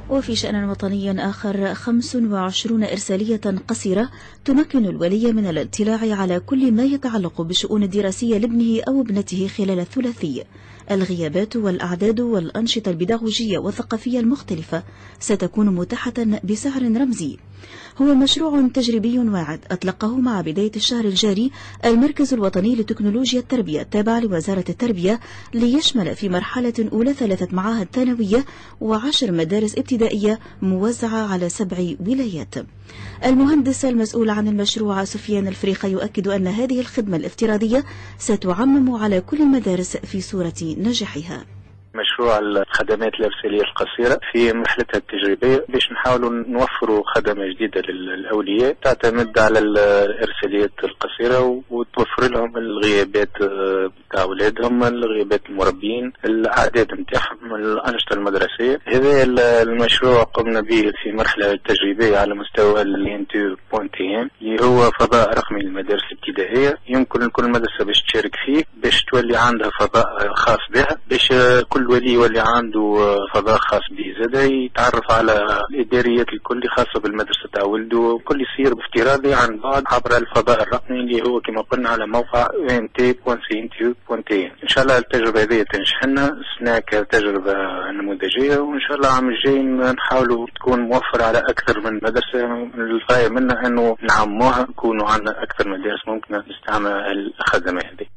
وفي شأن وطني آخر 25 إرسالية قصيرة تمكن الولي من الاطلاع على كل ما يتعلق بالشؤون الدراسية لابنه أو ابنته خلال الثلاثي. الغيابات والأعداد والأنشطة البيداغوجية والثقافية المختلفة ستكون متاحة بسعر رمزي. هو مشروع تجريبي واعد أطلقه مع بداية الشهر الجاري المركز الوطني لتكنولوجيا التربية التابع لوزارة التربية، ليشمل في مرحلة أولى 3 معاهد ثانوية و10 مدارس ابتدائية موزعة على 7 ولايات. المهندس المسؤول عن المشروع سفيان الفريخة يؤكد أن هذه الخدمة الافتراضية ستعمم على كل المدارس في صورة نجاحها. مشروع الخدمات الإرسالية القصيرة في مرحلتها التجريبية باش نحاولوا نوفروا خدمة جديدة للأولياء تعتمد على الإرساليات القصيرة وتوفر لهم الغيابات بتاع أولادهم، الغيابات المربين، الأعداد نتاعهم، الأنشطة المدرسية. هذا المشروع قمنا به في مرحلة تجريبية على مستوى الانتو.تي اللي هو فضاء رقمي للمدارس الابتدائية. يمكن كل مدرسة باش تشارك فيه باش تولي عندها فضاء خاص بها، باش كل ولي يولي عنده فضاء خاص به، زاد يتعرف على الإداريات الكل خاصة بالمدرسة تاع ولده، وكل يصير افتراضي عن بعد عبر الفضاء الرقمي اللي هو كما قلنا على موقع ent.ci. إن شاء الله التجربة هذه تنجح لنا سنة كتجربة نموذجية، وإن شاء الله العام الجاي نحاولوا تكون موفرة على أكثر من مدرسة. الغاية منها أنه نعموها، نكونوا عندنا أكثر مدارس ممكن نستعمل الخدمة هذه.